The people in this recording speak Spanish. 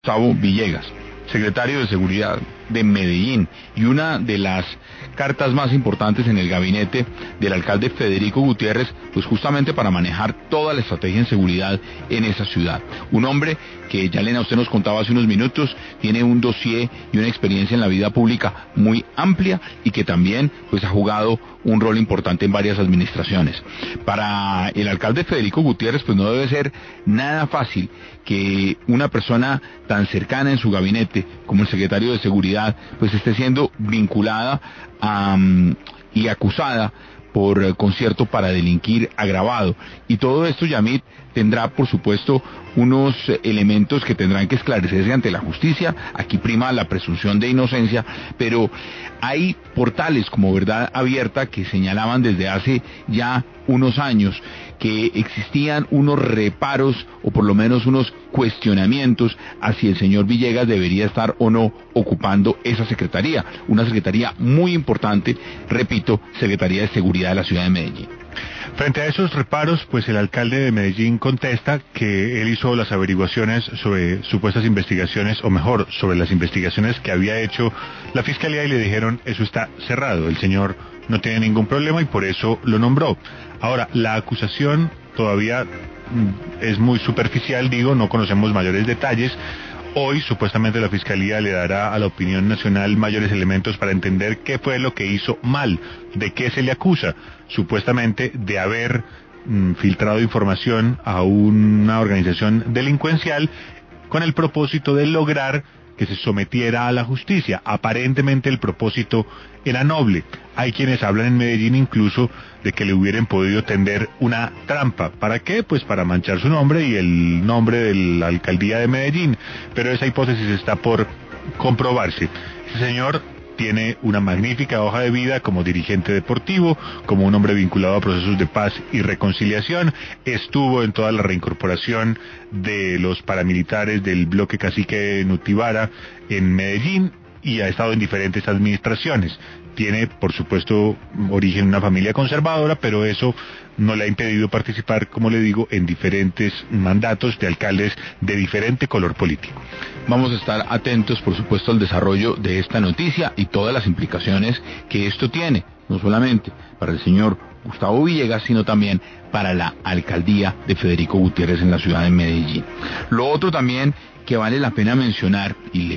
Gustavo Villegas, secretario de Seguridad de Medellín, y una de las cartas más importantes en el gabinete del alcalde Federico Gutiérrez, pues justamente para manejar toda la estrategia en seguridad en esa ciudad. Un hombre que ya Elena, usted nos contaba hace unos minutos, tiene un dossier y una experiencia en la vida pública muy amplia y que también pues ha jugado un rol importante en varias administraciones. Para el alcalde Federico Gutiérrez pues no debe ser nada fácil que una persona tan cercana en su gabinete como el secretario de Seguridad pues esté siendo vinculada y acusada por concierto para delinquir agravado. Y todo esto, Yamit, tendrá por supuesto unos elementos que tendrán que esclarecerse ante la justicia. Aquí prima la presunción de inocencia, pero hay portales como Verdad Abierta que señalaban desde hace ya unos años que existían unos reparos o por lo menos unos cuestionamientos a si el señor Villegas debería estar o no ocupando esa secretaría, una secretaría muy importante, repito, Secretaría de Seguridad de la ciudad de Medellín. Frente a esos reparos, pues el alcalde de Medellín contesta que él hizo las averiguaciones sobre supuestas investigaciones, o mejor, sobre las investigaciones que había hecho la fiscalía y le dijeron, eso está cerrado, el señor no tiene ningún problema y por eso lo nombró. Ahora, la acusación todavía es muy superficial, no conocemos mayores detalles. Hoy supuestamente la Fiscalía le dará a la opinión nacional mayores elementos para entender qué fue lo que hizo mal, de qué se le acusa, supuestamente de haber filtrado información a una organización delincuencial con el propósito de lograr que se sometiera a la justicia. Aparentemente el propósito era noble. Hay quienes hablan en Medellín incluso de que le hubieran podido tender una trampa. ¿Para qué? Pues para manchar su nombre y el nombre de la alcaldía de Medellín. Pero esa hipótesis está por comprobarse. Ese señor tiene una magnífica hoja de vida como dirigente deportivo, como un hombre vinculado a procesos de paz y reconciliación, estuvo en toda la reincorporación de los paramilitares del bloque cacique Nutibara en Medellín y ha estado en diferentes administraciones. Tiene, por supuesto, origen en una familia conservadora, pero eso no le ha impedido participar, como le digo, en diferentes mandatos de alcaldes de diferente color político. Vamos a estar atentos, por supuesto, al desarrollo de esta noticia y todas las implicaciones que esto tiene, no solamente para el señor Gustavo Villegas, sino también para la alcaldía de Federico Gutiérrez en la ciudad de Medellín. Lo otro también que vale la pena mencionar, y le